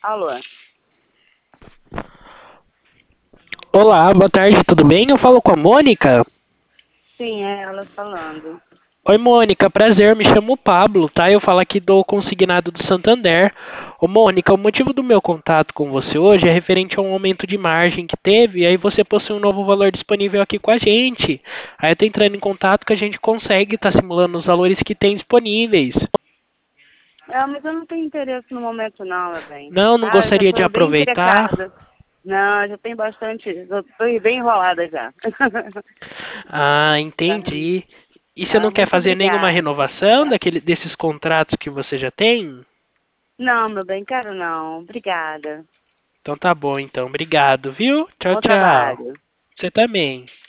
Alô? Olá, boa tarde, tudo bem? Eu falo com a Mônica. Sim, é ela falando. Oi, Mônica, prazer, me chamo Pablo, tá? Eu falo aqui do Consignado do Santander. Ô, Mônica, o motivo do meu contato com você hoje é referente a um aumento de margem que teve, e aí você possui um novo valor disponível aqui com a gente. Aí eu tô entrando em contato que a gente consegue estar simulando os valores que tem disponíveis. Mas eu não tenho interesse no momento não, meu bem. Não, não Eu já gostaria de estou bem aproveitar. interessada. Não, já tem bastante, eu estou bem enrolada já. Ah, Tá? entendi. E você não quer Muito fazer nenhuma obrigada. renovação desses contratos que você já tem? Não, meu bem, quero não. Obrigada. Então tá bom, então. Obrigado, viu? Tchau, Bom tchau. trabalho. Você também.